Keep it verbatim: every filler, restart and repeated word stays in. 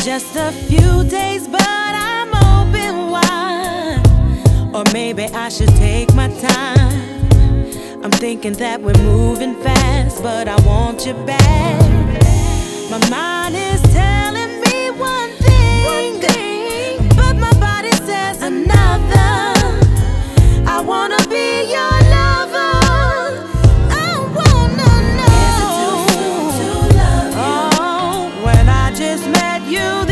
Just a few days, but I'm open wide. Or maybe I should take my time. I'm thinking that we're moving fast, but I want you back. My mind is telling me one thing, one thing, but my body says another. I wanna be your lover. I wanna know. Is it too soon to love you? Oh, when I just met you.